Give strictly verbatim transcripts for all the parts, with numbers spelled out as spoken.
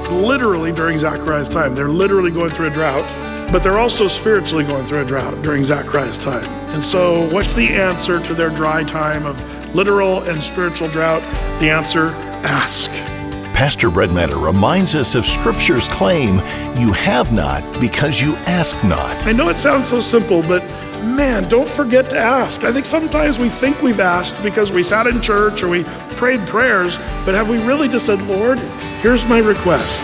literally during Zechariah's time. They're literally going through a drought, but they're also spiritually going through a drought during Zechariah's time. And so what's the answer to their dry time of literal and spiritual drought? The answer, ask. Pastor Breadmatter reminds us of Scripture's claim, you have not because you ask not. I know it sounds so simple, but man, don't forget to ask. I think sometimes we think we've asked because we sat in church or we prayed prayers, but have we really just said, Lord, here's my request.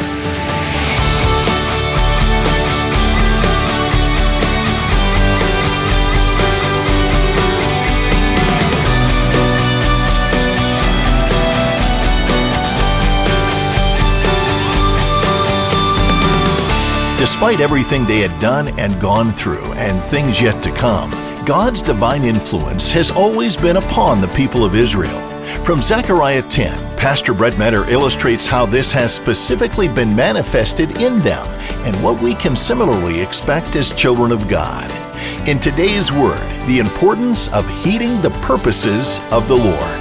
Despite everything they had done and gone through, and things yet to come, God's divine influence has always been upon the people of Israel. From Zechariah ten, Pastor Breadmatter illustrates how this has specifically been manifested in them and what we can similarly expect as children of God. In today's Word, the importance of heeding the purposes of the Lord.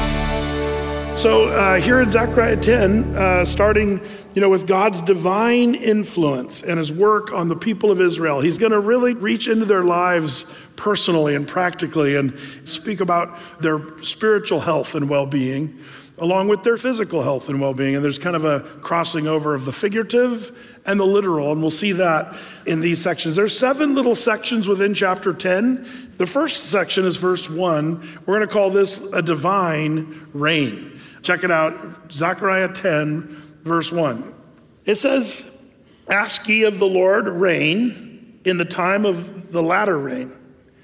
So uh, here in Zechariah ten, uh, starting you know, with God's divine influence and his work on the people of Israel, he's going to really reach into their lives personally and practically and speak about their spiritual health and well-being, along with their physical health and well-being. And there's kind of a crossing over of the figurative and the literal, and we'll see that in these sections. There's seven little sections within chapter ten. The first section is verse one. We're going to call this a divine reign. Check it out, Zechariah ten, verse one. It says, ask ye of the Lord rain in the time of the latter rain.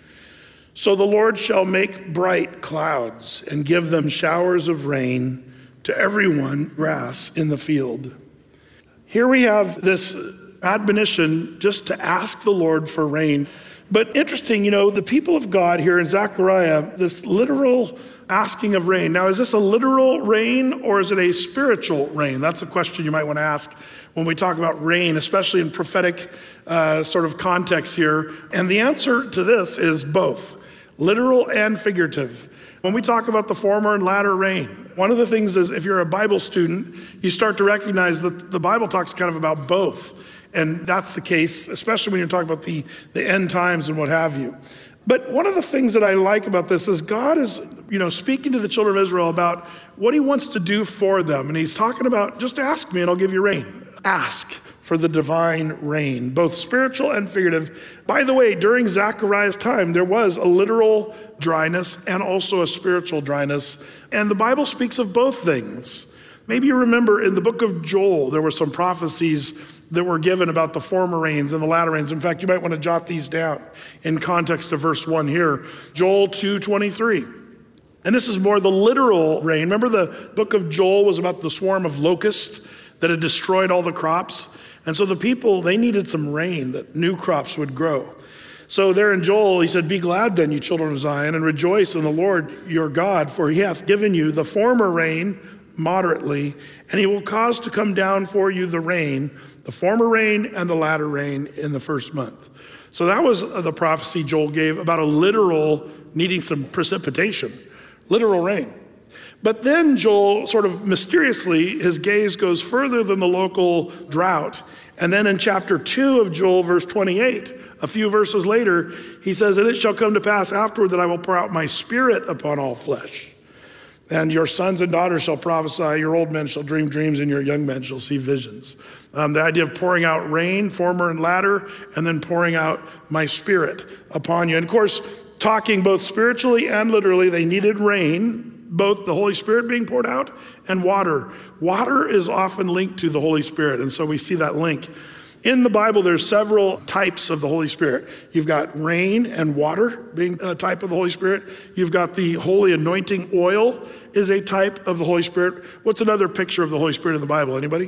So the Lord shall make bright clouds and give them showers of rain to everyone grass in the field. Here we have this admonition just to ask the Lord for rain. But interesting, you know, the people of God here in Zechariah, this literal asking of rain. Now, is this a literal rain or is it a spiritual rain? That's a question you might want to ask when we talk about rain, especially in prophetic uh, sort of context here. And the answer to this is both, literal and figurative. When we talk about the former and latter rain, one of the things is if you're a Bible student, you start to recognize that the Bible talks kind of about both. And that's the case, especially when you're talking about the, the end times and what have you. But one of the things that I like about this is God is, you know, speaking to the children of Israel about what he wants to do for them. And he's talking about, just ask me and I'll give you rain. Ask for the divine rain, both spiritual and figurative. By the way, during Zechariah's time, there was a literal dryness and also a spiritual dryness. And the Bible speaks of both things. Maybe you remember in the book of Joel, there were some prophecies that were given about the former rains and the latter rains. In fact, you might want to jot these down in context of verse one here. Joel two twenty-three. And this is more the literal rain. Remember the book of Joel was about the swarm of locusts that had destroyed all the crops? And so the people, they needed some rain that new crops would grow. So there in Joel, he said, be glad then, you children of Zion, and rejoice in the Lord your God, for he hath given you the former rain moderately, and he will cause to come down for you the rain, the former rain and the latter rain in the first month. So that was the prophecy Joel gave about a literal needing some precipitation, literal rain. But then Joel sort of mysteriously, his gaze goes further than the local drought. And then in chapter two of Joel, verse twenty-eight, a few verses later, he says, and it shall come to pass afterward that I will pour out my spirit upon all flesh. And your sons and daughters shall prophesy, your old men shall dream dreams, and your young men shall see visions. Um, the idea of pouring out rain, former and latter, and then pouring out my spirit upon you. And of course, talking both spiritually and literally, they needed rain, both the Holy Spirit being poured out and water. Water is often linked to the Holy Spirit, and so we see that link. In the Bible, there's several types of the Holy Spirit. You've got rain and water being a type of the Holy Spirit. You've got the holy anointing oil is a type of the Holy Spirit. What's another picture of the Holy Spirit in the Bible? Anybody?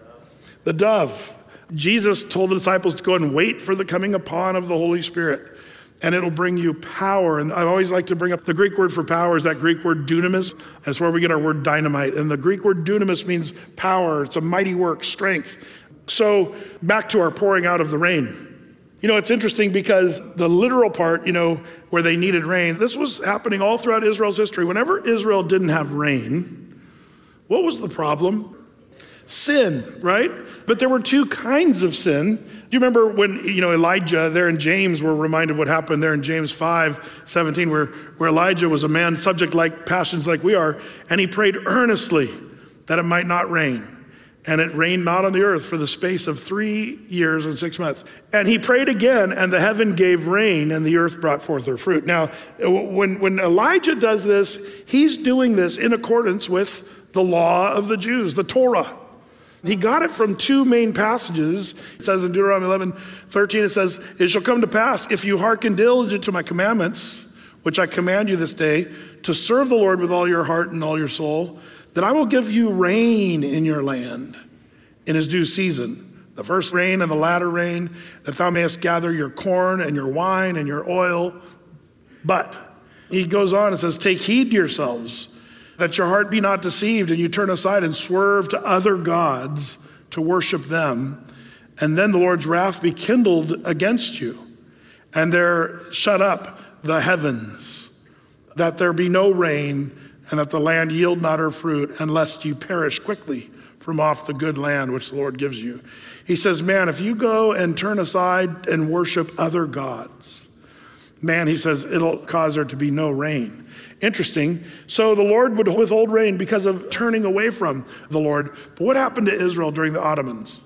The dove. Jesus told the disciples to go and wait for the coming upon of the Holy Spirit, and it'll bring you power. And I always like to bring up the Greek word for power is that Greek word dunamis. That's where we get our word dynamite. And the Greek word dunamis means power. It's a mighty work, strength. So back to our pouring out of the rain. You know, it's interesting because the literal part, you know, where they needed rain, this was happening all throughout Israel's history. Whenever Israel didn't have rain, what was the problem? sin, right? But there were two kinds of sin. Do you remember when, you know, Elijah there in James, we're reminded what happened there in James five seventeen, where, where Elijah was a man subject like passions like we are, and he prayed earnestly that it might not rain. And it rained not on the earth for the space of three years and six months. And he prayed again, and the heaven gave rain, and the earth brought forth her fruit. Now, when, when Elijah does this, he's doing this in accordance with the law of the Jews, the Torah. He got it from two main passages. It says in Deuteronomy eleven thirteen, it says, "It shall come to pass, if you hearken diligent to my commandments, which I command you this day, to serve the Lord with all your heart and all your soul, that I will give you rain in your land in his due season, the first rain and the latter rain, that thou mayest gather your corn and your wine and your oil. But," he goes on and says, "take heed to yourselves, that your heart be not deceived, and you turn aside and swerve to other gods to worship them. And then the Lord's wrath be kindled against you, and there shut up the heavens, that there be no rain, and that the land yield not her fruit, and lest you perish quickly from off the good land which the Lord gives you." He says, man, if you go and turn aside and worship other gods, man, he says, it'll cause there to be no rain. Interesting. So the Lord would withhold rain because of turning away from the Lord. But what happened to Israel during the Ottomans?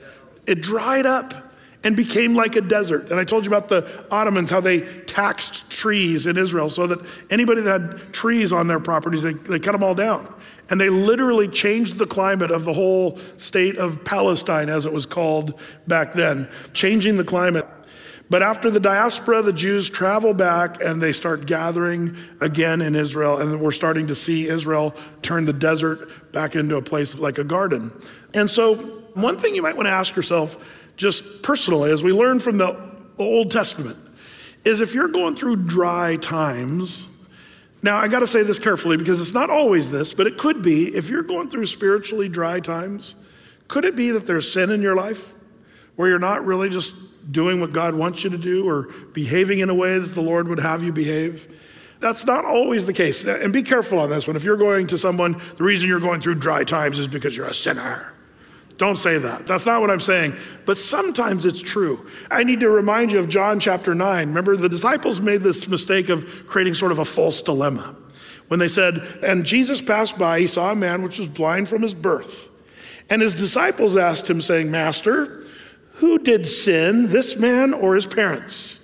It dried up and became like a desert. And I told you about the Ottomans, how they taxed trees in Israel so that anybody that had trees on their properties, they, they cut them all down. And they literally changed the climate of the whole state of Palestine, as it was called back then, changing the climate. But after the diaspora, the Jews travel back and they start gathering again in Israel. And we're starting to see Israel turn the desert back into a place like a garden. And so one thing you might want to ask yourself, just personally, as we learn from the Old Testament, is if you're going through dry times. Now, I got to say this carefully because it's not always this, but it could be. If you're going through spiritually dry times, could it be that there's sin in your life where you're not really just doing what God wants you to do or behaving in a way that the Lord would have you behave? That's not always the case. And be careful on this one. If you're going to someone, the reason you're going through dry times is because you're a sinner. Don't say that. That's not what I'm saying. But sometimes it's true. I need to remind you of John chapter nine. Remember, the disciples made this mistake of creating sort of a false dilemma. When they said, and Jesus passed by, he saw a man which was blind from his birth. And his disciples asked him, saying, Master, who did sin, this man or his parents?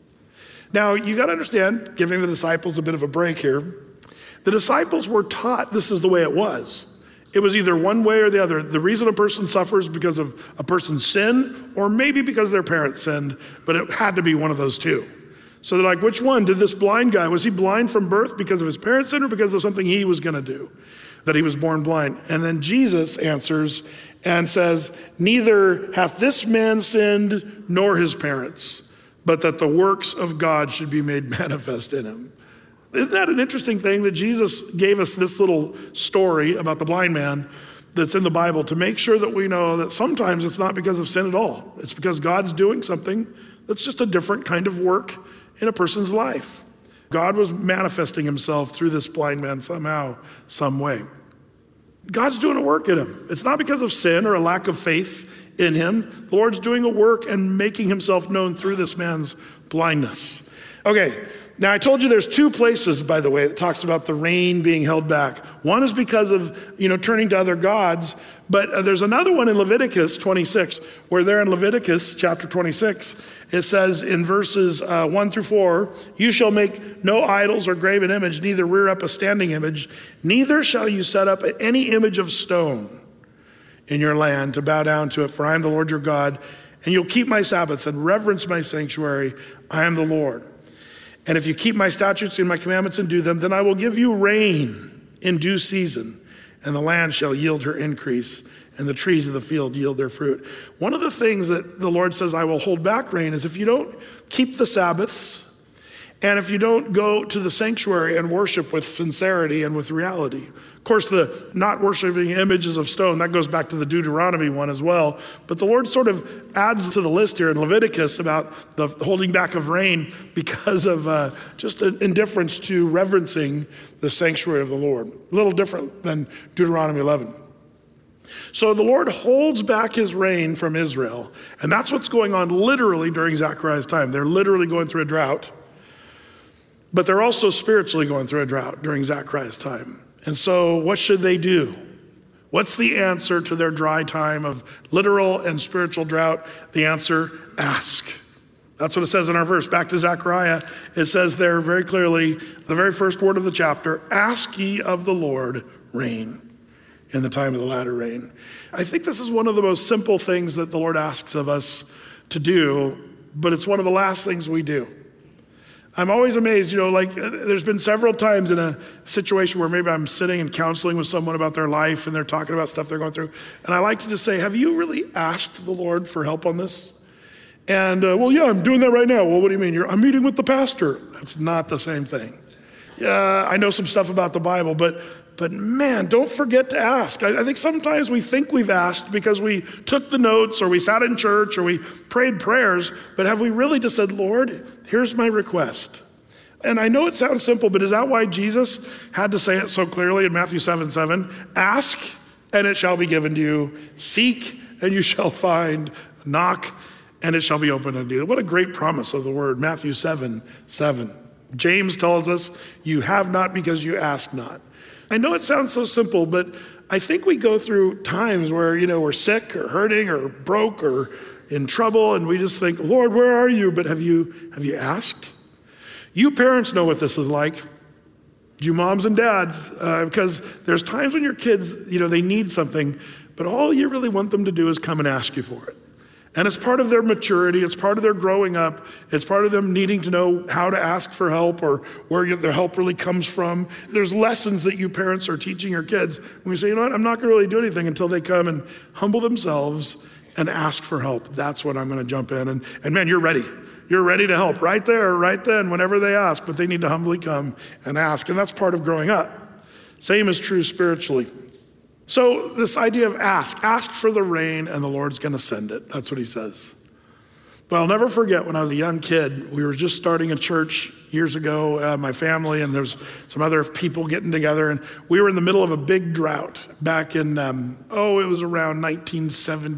Now, you got to understand, giving the disciples a bit of a break here, the disciples were taught this is the way it was. It was either one way or the other. The reason a person suffers because of a person's sin, or maybe because their parents sinned, but it had to be one of those two. So they're like, which one? Did this blind guy, was he blind from birth because of his parents' sin or because of something he was going to do, that he was born blind? And then Jesus answers and says, neither hath this man sinned nor his parents, but that the works of God should be made manifest in him. Isn't that an interesting thing that Jesus gave us this little story about the blind man that's in the Bible to make sure that we know that sometimes it's not because of sin at all. It's because God's doing something that's just a different kind of work in a person's life. God was manifesting himself through this blind man somehow, some way. God's doing a work in him. It's not because of sin or a lack of faith in him. The Lord's doing a work and making himself known through this man's blindness. Okay, now I told you there's two places, by the way, that talks about the rain being held back. One is because of, you know, turning to other gods, but uh, there's another one in Leviticus twenty-six, where there in Leviticus chapter twenty-six, it says in verses uh, one through four, you shall make no idols or graven image, neither rear up a standing image, neither shall you set up any image of stone in your land to bow down to it, for I am the Lord your God, and you'll keep my Sabbaths and reverence my sanctuary. I am the Lord. And if you keep my statutes and my commandments and do them, then I will give you rain in due season, and the land shall yield her increase, and the trees of the field yield their fruit. One of the things that the Lord says I will hold back rain is if you don't keep the Sabbaths, and if you don't go to the sanctuary and worship with sincerity and with reality. Of course, the not worshiping images of stone, that goes back to the Deuteronomy one as well. But the Lord sort of adds to the list here in Leviticus about the holding back of rain because of uh, just an indifference to reverencing the sanctuary of the Lord. A little different than Deuteronomy eleven. So the Lord holds back his rain from Israel. And that's what's going on literally during Zechariah's time. They're literally going through a drought. But they're also spiritually going through a drought during Zechariah's time. And so what should they do? What's the answer to their dry time of literal and spiritual drought? The answer, ask. That's what it says in our verse. Back to Zechariah, it says there very clearly, the very first word of the chapter, ask ye of the Lord rain in the time of the latter rain. I think this is one of the most simple things that the Lord asks of us to do, but it's one of the last things we do. I'm always amazed, you know, like there's been several times in a situation where maybe I'm sitting and counseling with someone about their life and they're talking about stuff they're going through. And I like to just say, have you really asked the Lord for help on this? And, uh, well, yeah, I'm doing that right now. Well, what do you mean? You're, I'm meeting with the pastor. That's not the same thing. Yeah, I know some stuff about the Bible, but but man, don't forget to ask. I, I think sometimes we think we've asked because we took the notes or we sat in church or we prayed prayers, but have we really just said, Lord, here's my request? And I know it sounds simple, but is that why Jesus had to say it so clearly in Matthew seven seven? Ask, and it shall be given to you. Seek, and you shall find. Knock, and it shall be opened unto you. What a great promise of the word, Matthew seven seven. James tells us, you have not because you ask not. I know it sounds so simple, but I think we go through times where, you know, we're sick or hurting or broke or in trouble, and we just think, Lord, where are you? But have you have you asked? You parents know what this is like. You moms and dads, uh, because there's times when your kids, you know, they need something, but all you really want them to do is come and ask you for it. And it's part of their maturity, it's part of their growing up, it's part of them needing to know how to ask for help or where their help really comes from. There's lessons that you parents are teaching your kids. When we say, you know what, I'm not gonna really do anything until they come and humble themselves and ask for help. That's when I'm gonna jump in. And, and man, you're ready. You're ready to help right there, right then, whenever they ask, but they need to humbly come and ask. And that's part of growing up. Same is true spiritually. So this idea of ask, ask for the rain and the Lord's gonna send it. That's what he says. But I'll never forget when I was a young kid, we were just starting a church years ago, uh, my family, and there's some other people getting together, and we were in the middle of a big drought back in, um, oh, it was around nineteen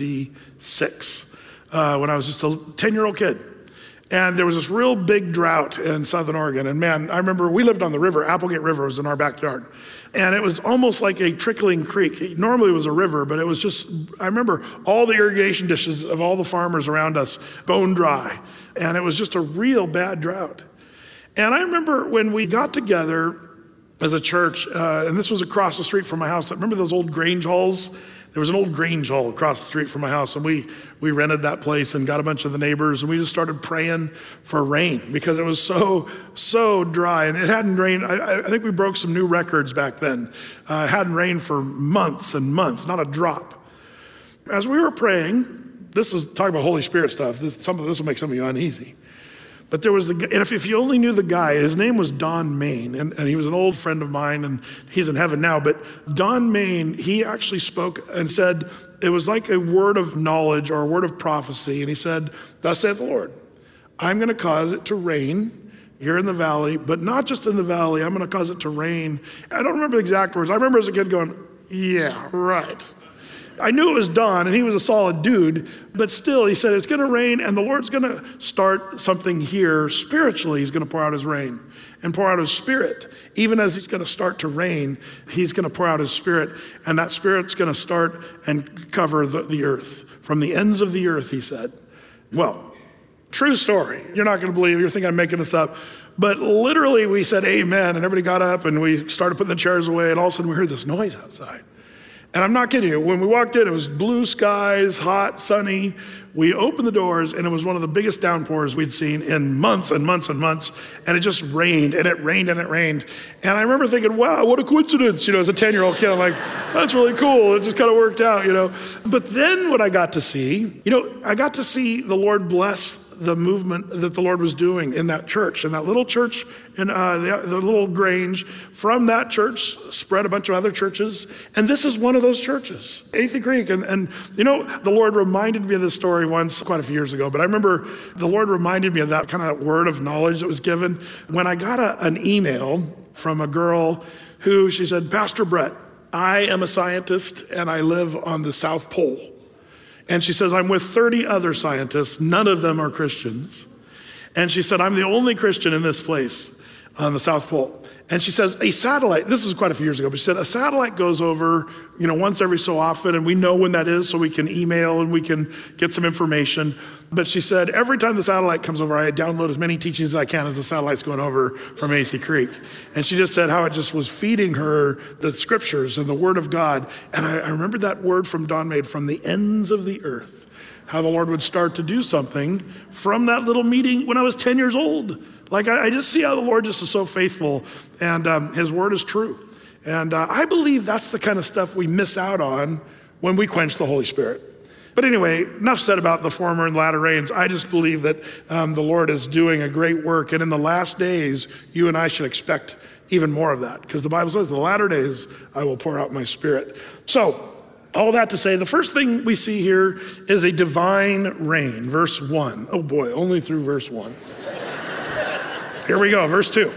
seventy-six, uh, when I was just a ten-year-old kid. And there was this real big drought in Southern Oregon. And man, I remember we lived on the river. Applegate River was in our backyard. And it was almost like a trickling creek. It normally was a river, but it was just, I remember all the irrigation dishes of all the farmers around us bone dry. And it was just a real bad drought. And I remember when we got together as a church, uh, and this was across the street from my house. I remember those old Grange halls. There was an old Grange hall across the street from my house, and we we rented that place and got a bunch of the neighbors, and we just started praying for rain because it was so, so dry, and it hadn't rained. I, I think we broke some new records back then. Uh, it hadn't rained for months and months, not a drop. As we were praying, this is talking about Holy Spirit stuff. This, some of this will make some of you uneasy. But there was, the, and if, if you only knew the guy, his name was Don Main, and, and he was an old friend of mine, and he's in heaven now. But Don Main, he actually spoke and said, it was like a word of knowledge or a word of prophecy. And he said, thus saith the Lord, I'm going to cause it to rain here in the valley, but not just in the valley. I'm going to cause it to rain. I don't remember the exact words. I remember as a kid going, yeah, right. I knew it was Don, and he was a solid dude, but still, he said, it's going to rain, and the Lord's going to start something here spiritually. He's going to pour out his rain and pour out his spirit. Even as he's going to start to rain, he's going to pour out his spirit, and that spirit's going to start and cover the, the earth. From the ends of the earth, he said. Well, true story. You're not going to believe, you're thinking I'm making this up. But literally, we said amen, and everybody got up, and we started putting the chairs away, and all of a sudden, we heard this noise outside. And I'm not kidding you. When we walked in, it was blue skies, hot, sunny. We opened the doors, and it was one of the biggest downpours we'd seen in months and months and months. And it just rained, and it rained, and it rained. And I remember thinking, wow, what a coincidence. You know, as a ten-year-old kid, I'm like, that's really cool. It just kind of worked out, you know. But then what I got to see, you know, I got to see the Lord bless the movement that the Lord was doing in that church, in that little church, in uh, the, the little Grange. From that church spread a bunch of other churches, and this is one of those churches, Athey Creek. And, and you know, the Lord reminded me of this story once, quite a few years ago, but I remember the Lord reminded me of that kind of word of knowledge that was given when I got a, an email from a girl who, she said, Pastor Brett, I am a scientist and I live on the South Pole. And she says, I'm with thirty other scientists. None of them are Christians. And she said, I'm the only Christian in this place on the South Pole. And she says, a satellite, this is quite a few years ago, but she said, a satellite goes over, you know, once every so often, and we know when that is, so we can email and we can get some information. But she said, every time the satellite comes over, I download as many teachings as I can as the satellite's going over from Athey Creek. And she just said how it just was feeding her the scriptures and the word of God. And I, I remembered that word from Don made, from the ends of the earth, how the Lord would start to do something from that little meeting when I was ten years old. Like, I, I just see how the Lord just is so faithful, and um, his word is true. And uh, I believe that's the kind of stuff we miss out on when we quench the Holy Spirit. But anyway, enough said about the former and latter rains. I just believe that um, the Lord is doing a great work, and in the last days, you and I should expect even more of that, because the Bible says, the latter days, I will pour out my Spirit. So, all that to say, the first thing we see here is a divine rain, verse one. Oh boy, only through verse one. Here we go, verse two.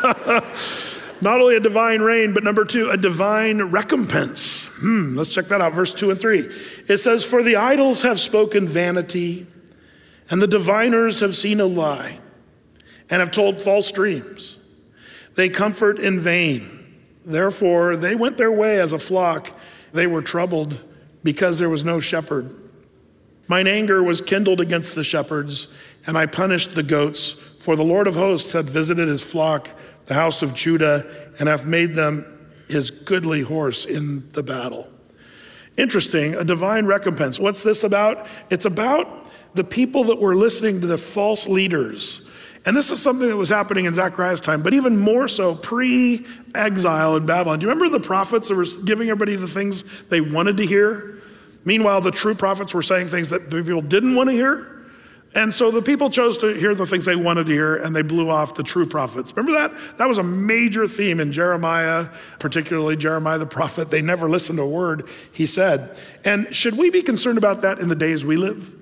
Not only a divine rain, but number two, a divine recompense. Hmm, let's check that out, verse two and three. It says, for the idols have spoken vanity, and the diviners have seen a lie, and have told false dreams. They comfort in vain. Therefore, they went their way as a flock. They were troubled because there was no shepherd. Mine anger was kindled against the shepherds, and I punished the goats, for the Lord of hosts had visited his flock, the house of Judah, and hath made them his goodly horse in the battle. Interesting, a divine recompense. What's this about? It's about the people that were listening to the false leaders. And this is something that was happening in Zechariah's time, but even more so pre-exile in Babylon. Do you remember the prophets that were giving everybody the things they wanted to hear? Meanwhile, the true prophets were saying things that the people didn't want to hear. And so the people chose to hear the things they wanted to hear, and they blew off the true prophets. Remember that? That was a major theme in Jeremiah, particularly Jeremiah the prophet. They never listened to a word he said. And should we be concerned about that in the days we live?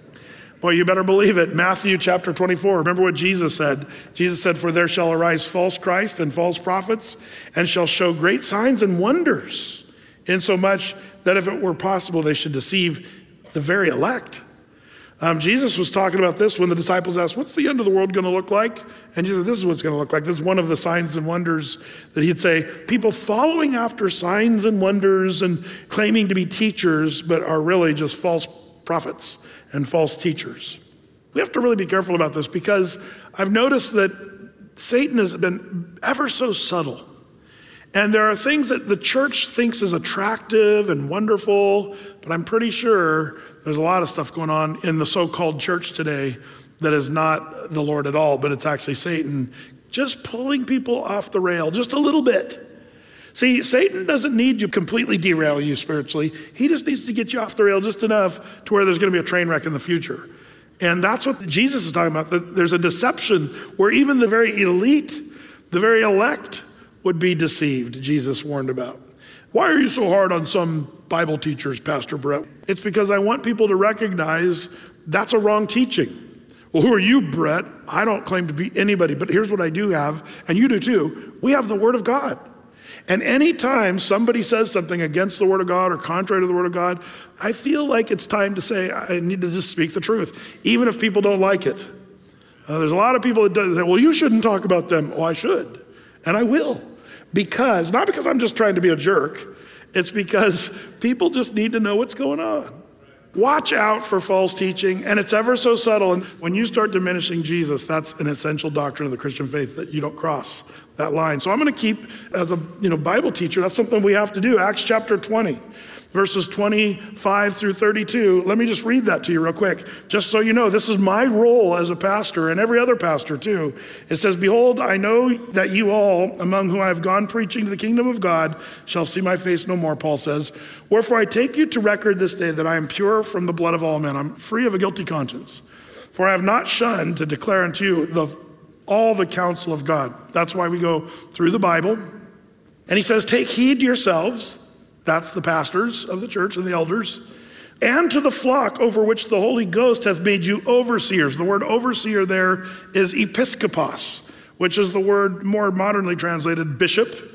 Boy, you better believe it. Matthew chapter twenty-four. Remember what Jesus said. Jesus said, for there shall arise false Christ and false prophets, and shall show great signs and wonders, insomuch that if it were possible, they should deceive the very elect. Um, Jesus was talking about this when the disciples asked, what's the end of the world going to look like? And Jesus said, this is what it's going to look like. This is one of the signs and wonders that he'd say, people following after signs and wonders and claiming to be teachers, but are really just false prophets and false teachers. We have to really be careful about this, because I've noticed that Satan has been ever so subtle. And there are things that the church thinks is attractive and wonderful, but I'm pretty sure there's a lot of stuff going on in the so-called church today that is not the Lord at all, but it's actually Satan just pulling people off the rail just a little bit. See, Satan doesn't need to completely derail you spiritually. He just needs to get you off the rail just enough to where there's going to be a train wreck in the future. And that's what Jesus is talking about, that there's a deception where even the very elite, the very elect would be deceived, Jesus warned about. Why are you so hard on some Bible teachers, Pastor Brett? It's because I want people to recognize that's a wrong teaching. Well, who are you, Brett? I don't claim to be anybody, but here's what I do have, and you do too. We have the Word of God. And anytime somebody says something against the Word of God or contrary to the Word of God, I feel like it's time to say, I need to just speak the truth, even if people don't like it. Uh, there's a lot of people that do, say, well, you shouldn't talk about them. Oh, I should, and I will. Because, not because I'm just trying to be a jerk, it's because people just need to know what's going on. Watch out for false teaching, and it's ever so subtle. And when you start diminishing Jesus, that's an essential doctrine of the Christian faith, that you don't cross that line. So I'm going to keep, as a you know Bible teacher, that's something we have to do. Acts chapter twenty, verses twenty-five through thirty-two. Let me just read that to you real quick, just so you know. This is my role as a pastor, and every other pastor too. It says, behold, I know that you all, among whom I have gone preaching to the kingdom of God, shall see my face no more, Paul says. Wherefore I take you to record this day that I am pure from the blood of all men. I'm free of a guilty conscience. For I have not shunned to declare unto you the all the counsel of God. That's why we go through the Bible. And he says, take heed to yourselves, that's the pastors of the church and the elders, and to the flock over which the Holy Ghost hath made you overseers. The word overseer there is episkopos, which is the word more modernly translated bishop.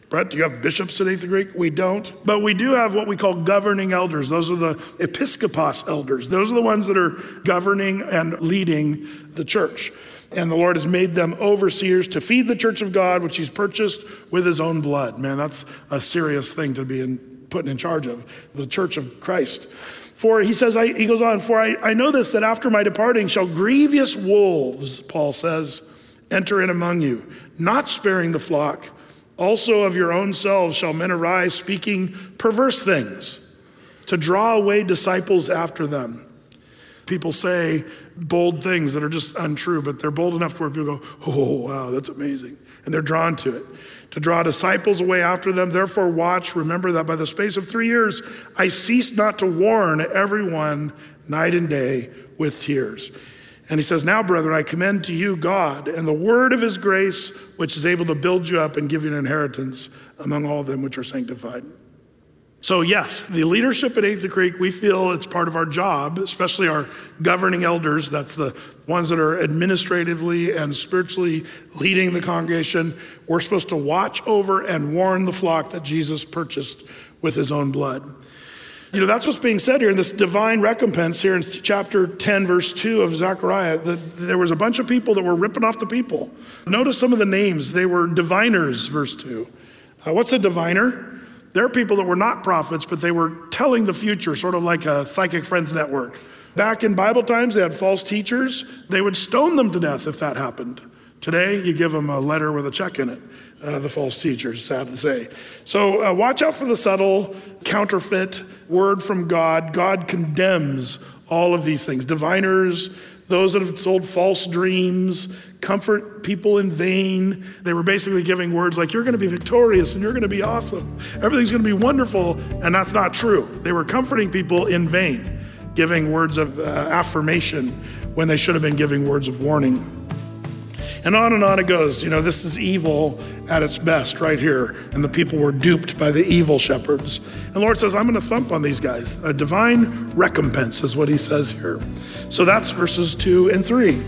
Brett, do you have bishops at Athey Creek? We don't. But we do have what we call governing elders. Those are the episkopos elders. Those are the ones that are governing and leading the church. And the Lord has made them overseers to feed the church of God, which he's purchased with his own blood. Man, that's a serious thing to be in, put in charge of, the church of Christ. For, he says, I, he goes on, for I, I know this, that after my departing shall grievous wolves, Paul says, enter in among you, not sparing the flock. Also of your own selves shall men arise speaking perverse things to draw away disciples after them. People say bold things that are just untrue, but they're bold enough to where people go, oh, wow, that's amazing. And they're drawn to it. To draw disciples away after them. Therefore watch, remember that by the space of three years, I ceased not to warn everyone night and day with tears. And he says, now, brethren, I commend to you God and the word of his grace, which is able to build you up and give you an inheritance among all of them which are sanctified. So yes, the leadership at Athey Creek, we feel it's part of our job, especially our governing elders. That's the ones that are administratively and spiritually leading the congregation. We're supposed to watch over and warn the flock that Jesus purchased with his own blood. You know, that's what's being said here in this divine recompense here in chapter ten, verse two of Zechariah. That there was a bunch of people that were ripping off the people. Notice some of the names. They were diviners, verse two. Uh, what's a diviner? There are people that were not prophets, but they were telling the future, sort of like a Psychic Friends network. Back in Bible times, they had false teachers. They would stone them to death if that happened. Today, you give them a letter with a check in it. Uh, the false teachers, sad to say. So uh, watch out for the subtle, counterfeit word from God. God condemns all of these things. Diviners, those that have told false dreams, comfort people in vain. They were basically giving words like, you're going to be victorious and you're going to be awesome. Everything's going to be wonderful, and that's not true. They were comforting people in vain, giving words of uh, affirmation when they should have been giving words of warning. And on and on it goes. You know, this is evil at its best right here. And the people were duped by the evil shepherds. And the Lord says, I'm going to thump on these guys. A divine recompense is what he says here. So that's verses two and three.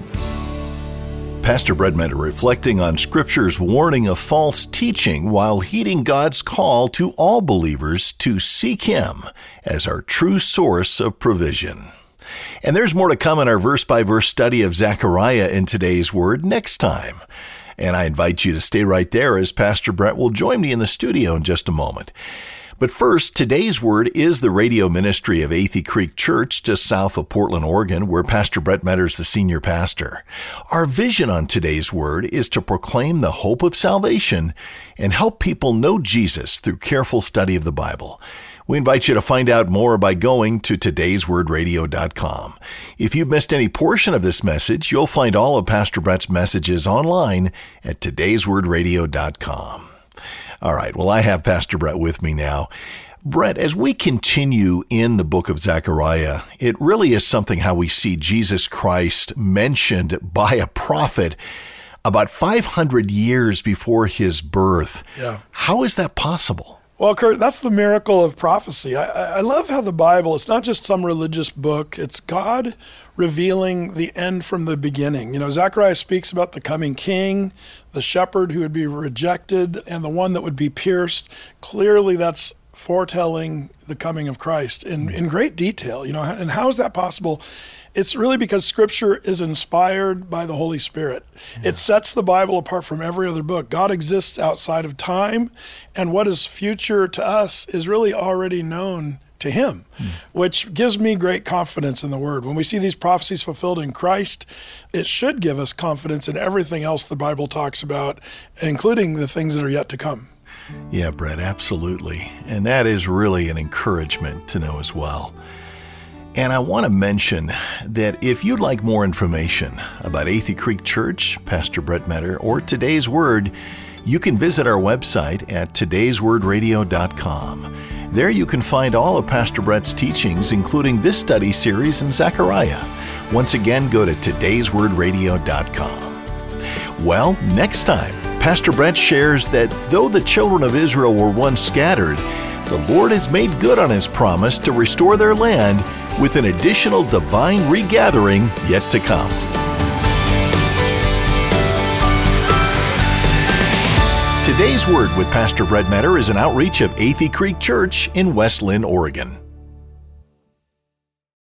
Pastor Brett Meador reflecting on Scripture's warning of false teaching while heeding God's call to all believers to seek him as our true source of provision. And there's more to come in our verse-by-verse study of Zechariah in today's Word next time. And I invite you to stay right there as Pastor Brett will join me in the studio in just a moment. But first, today's Word is the radio ministry of Athey Creek Church just south of Portland, Oregon, where Pastor Brett Meador is the senior pastor. Our vision on today's Word is to proclaim the hope of salvation and help people know Jesus through careful study of the Bible. We invite you to find out more by going to todays word radio dot com. If you've missed any portion of this message, you'll find all of Pastor Brett's messages online at todays word radio dot com. All right, well, I have Pastor Brett with me now. Brett, as we continue in the book of Zechariah, it really is something how we see Jesus Christ mentioned by a prophet about five hundred years before his birth. Yeah. How is that possible? Well, Kurt, that's the miracle of prophecy. I, I love how the Bible, it's not just some religious book, it's God revealing the end from the beginning. You know, Zechariah speaks about the coming king, the shepherd who would be rejected, and the one that would be pierced. Clearly, that's foretelling the coming of Christ in, in great detail. You know, and how is that possible? It's really because Scripture is inspired by the Holy Spirit. Yeah. It sets the Bible apart from every other book. God exists outside of time, and what is future to us is really already known to him, mm. which gives me great confidence in the Word. When we see these prophecies fulfilled in Christ, it should give us confidence in everything else the Bible talks about, including the things that are yet to come. Yeah, Brett, absolutely. And that is really an encouragement to know as well. And I want to mention that if you'd like more information about Athey Creek Church, Pastor Brett Meador, or Today's Word, you can visit our website at todays word radio dot com. There you can find all of Pastor Brett's teachings, including this study series in Zechariah. Once again, go to todays word radio dot com. Well, next time, Pastor Brett shares that though the children of Israel were once scattered, the Lord has made good on his promise to restore their land with an additional divine regathering yet to come. Today's Word with Pastor Brett Metter is an outreach of Athey Creek Church in West Lynn, Oregon.